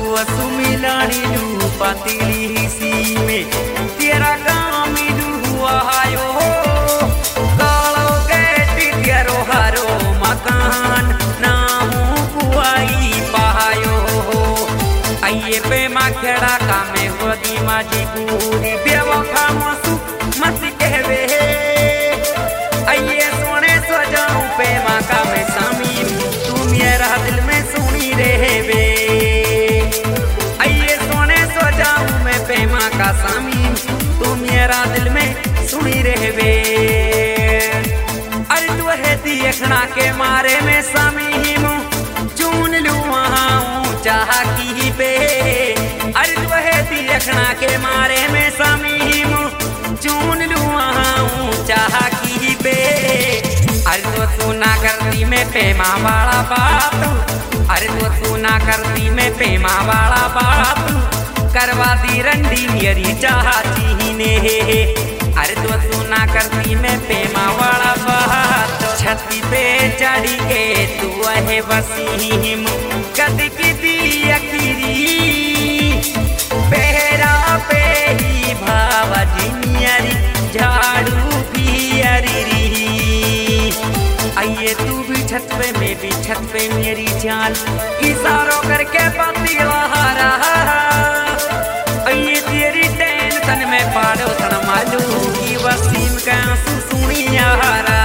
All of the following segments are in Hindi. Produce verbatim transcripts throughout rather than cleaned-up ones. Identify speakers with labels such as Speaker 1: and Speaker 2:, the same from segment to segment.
Speaker 1: असु मिलानी लू पतीली सी में तेरा काम लू आयो कालो गेटी तेरो हरो मकान नामू कुआई पायो आइए पे माँ खेड़ा का में होदी माजी पूरी बेवफा मसु मत कहवे आइए सोने सो जाऊं पे माँ का में सामीम तू मेरा दिल में सुनी रहवे आइए सोने सो जाऊं मैं पे माँ का सामीम तू मेरा दिल में सुनी रहवे अरे तू है देखना के मारे में सामीम चुन लू वहाँ चाह की पे अरे तू है देखना के मारे में सामीम चुन लू वहाँ चाह की पे अरे तो सुना करती मैं पेमा वाला बात अरे तो सुना करती मैं पेमा वाला बात करवा दी रंडी मेरी चाची ने अरे तो सुना करती मैं पेमा वाला बात छती पे चढ़ी के तू है वसीम कद की दी अखीरी पेरा पे ही भावा जिनियरी झाड़ू पियरी आइए तू भी छत पे मैं भी छत पे मेरी जान इशारों करके पति लहरा आइए तेरी टेंशन में पाड़ो सन मालू की वसीम का आंसू सुनी यारा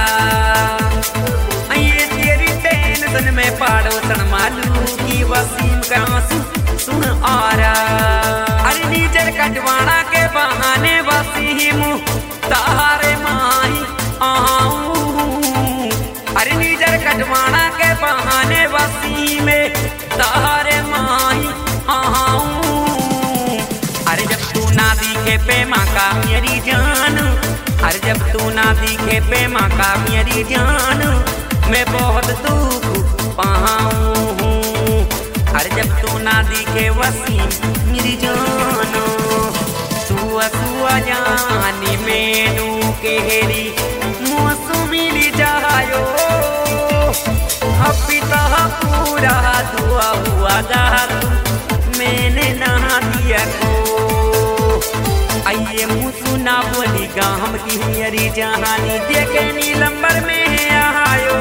Speaker 1: आइए तेरी टेंशन में पाड़ो सन मालू की वसीम का आंसू सुन आ रहा अरे नीचर कटवाना के बहाने वसीम तारे माही आऊं अरे नीचर कटवाना के बहाने वसीम तारे माही आऊं अरे जब तू ना दिखे पे माँ का मेरी जान अरे जब तू ना दिखे पे माँ का मेरी जान मैं बहुत दुख पाऊं अरे जब तू ना दिखे वसीम मेरी जान सुआ सुआ जानी मैनू केरी मौसमी जायो पिता पूरा दुआ हुआ गा मैंने ना दिया को आइए मुसु ना बोली गाम की मेरी जहानी देखे नीलंबर में आयो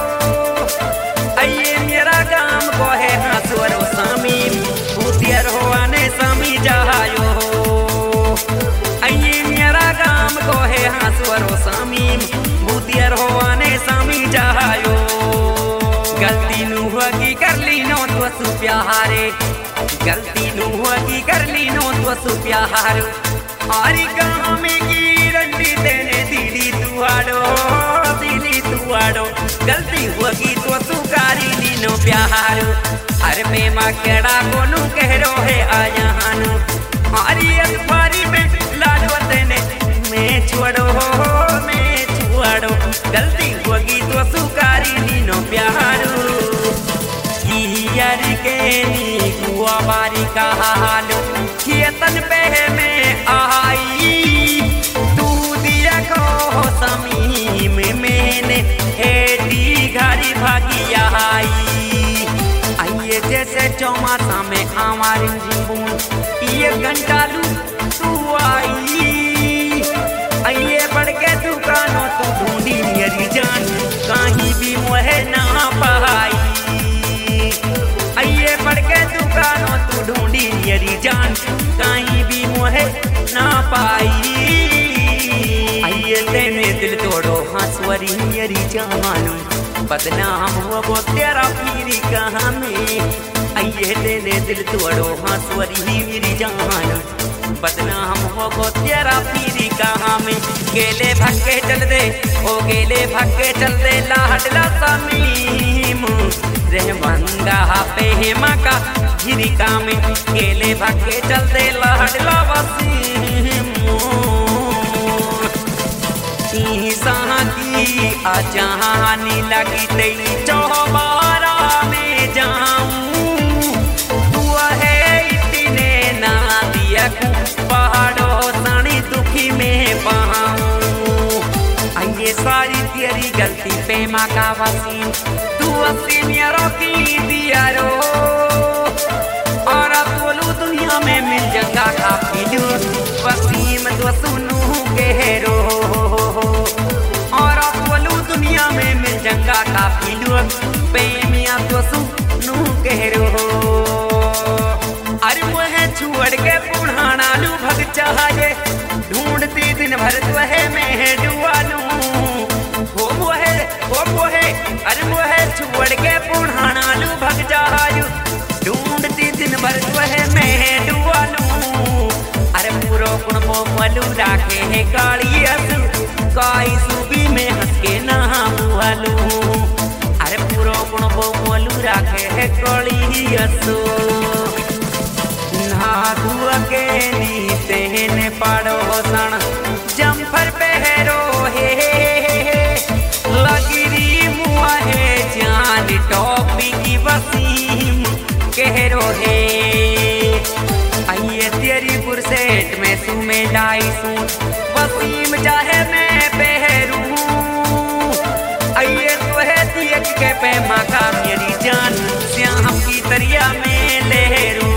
Speaker 1: आइए मेरा गाम को है हंसवरो सामीम भूतियर हो आने सामी जायो आइए मेरा गाम को है हंसवरो सामीम भूतियर हो आने सामी जायो गलती नू होगी कर ली नो तो सु प्यारे गलती नू होगी कर ली नो तो सु प्यार आरी गाम की रंडी देने दीदी तुआड़ो दीदी तुआड़ो गलती होगी तो सुकारी ली नो प्यार अरे मैं माँ केड़ा कोनू कह रो है आयानु आरी अखबारी में लाडो देने मैं छोड़ो मैं छोड़ो गलती होगी तो सुकारी ली नो प्यार यार के नी कुआ बारी का हाल खेतन पे में आई तू दिया को समीम मैंने हेडी घड़ी भागी आई आइए जैसे चौमासा में हमारी जीवन ये घंटा लू तू आई आइए बढ़ के दुकानों तू ढूंढी मेरी जान कहीं भी मुहे ना पाई आइए बढ़ के दुकानों तू ढूंढी मेरी जान कहीं भी मुहे ना पाई आइए तेने दिल तोड़ो हंसवरी मेरी जान बदनाम हुआ वो तेरा पीरी कहाँ में आइए तेने दिल तोड़ो हंसवरी मेरी जान बदनाम हो गो तेरा पीरी कहाँ में गेले भक्के चल दे ओ गेले भक्के चल दे लाडला समीम रहमंगा पे हेमा का झिरिका में गेले भक्के चल दे लाडला वसीम की आजानी लगी तेरी चौबारा में जाऊं तू है इतने ना दिया पहाड़ों सनी दुखी में पाऊं आइए सारी तेरी गलती पे माँ का वसीम तू वसीम यारों की दिया रो और अब अरे वह छोड़ के पुढ़ाना लू भग चाहे ढूंढती दिन भर वह मैं डुआलू हो मोहे हो मोहे अरे वह छोड़ के पुढ़ाना लू भग जायू ढूंढती दिन भर वह मैं डुआलू अरे पूरो गुण मोमलू राखे है काली असु काई सूबी में हंस के नहा बुआलू अरे पूरो गुण मोमलू राखे है काली असु नहा धुआ के नीते ने पाड़ो सन जम्फर पहरो हे लगरी मुआ है जान टॉपी की वसीम कहरो है आइए तेरी पुरसेट में सुमे लाई सूट वसीम चाहे मैं पहरूं आइए तो है दियक के पे माका मेरी जान श्याम की दरिया में लहरूं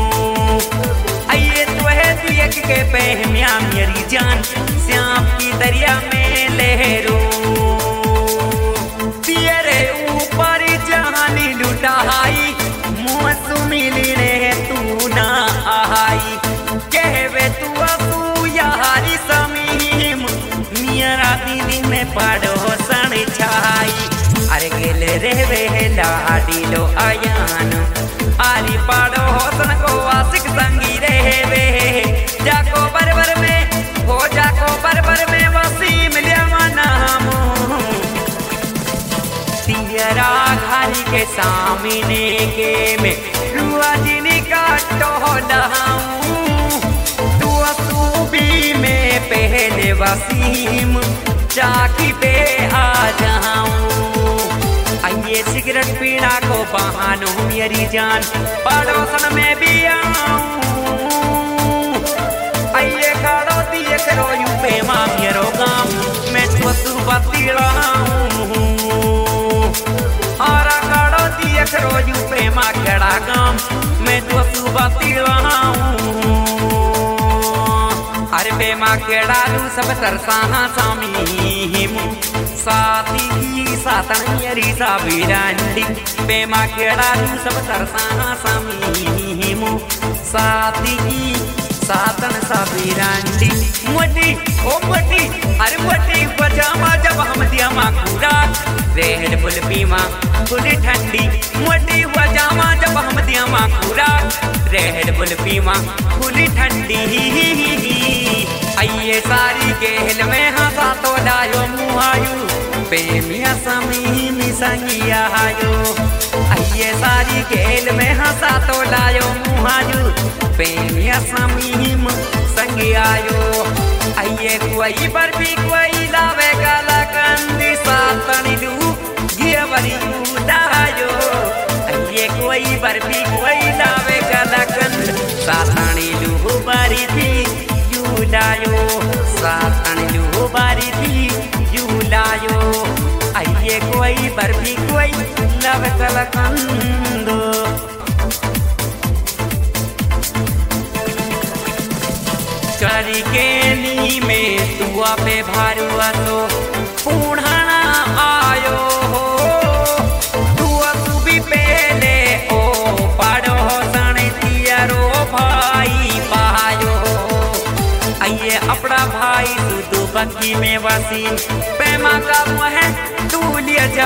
Speaker 1: आइए तो है दियक के पे म्या मेरी जान श्याम की दरिया में लहरूं तेरे ऊपर जहानी लुटाई मिली रे तू ना आई कहवे तू असू यारी समीम मियरा दीदी में पड़ो सन छाई अरे गेले रेवे लाडी लो आयान आरी पड़ो सन को आशिक संगी रेवे जाको बरबर में हो जाको बरबर में वसीम लिया नाम तेरा घारी के सामने के में पहले वसीम चाकी पे आ जाऊं आइए सिगरेट पीना को बहानो मेरी जान पड़ोसन में भी आऊं आइए खाड़ो दिए करो यू पे माँ मेरो गाम मैं तो तू बतिलाऊं आरा खाड़ो दिए करो यू पे माँ कड़ा गाम मैं तो तू बतिलाऊं अरे बेमा केड़ालू सब तरसाहा सामी साथी की सातनियरी साबिरांडी बेमा केड़ालू सब तरसाहा सामी साथी की सातन साबिरांडी मोटी ओ मोटी अरे मोटी पजामा जब हम दिया माँ पूरा रेड बुल पीमा खुली ठंडी मोटी पजामा जब हम दिया माँ पूरा रेड बुल पीमा खुली ठंडी आइए सारी गेल में हंसा तो लायो मुहायू प्रेमिया समी संगिया आयो आइए सारी गेल में हंसा तो लायो मुहायू प्रेमिया समी संगिया आयो आइए कोई बर्फी कोई लावे काला कंदी सातनी लू गियवरी उड़ायो आइए कोई बर्फी कोई लावे काला कंद सातनी लू बारी थी लायो सातन लू बारी थी यू लायो आइए कोई बर्फी कोई लव कलकंदो करी के नी में तुआ पे भारुआ तो पुढ़ाना आयो हो तुआ तू भी पहले ओ पाड़ो सने तियारो भाई पायो आइए अपना भाई तू तो बक्की में वसीम पैमा का मुँह तू लिया जा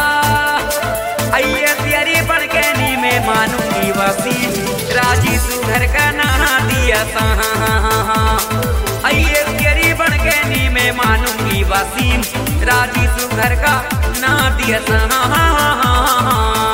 Speaker 1: आइए तेरी बढ़ के नी में मानूंगी वसीम राजी तू घर का नहा दिया आइए तेरी बढ़ के नी में मानूंगी वसीम राजी तू घर का नहा दिया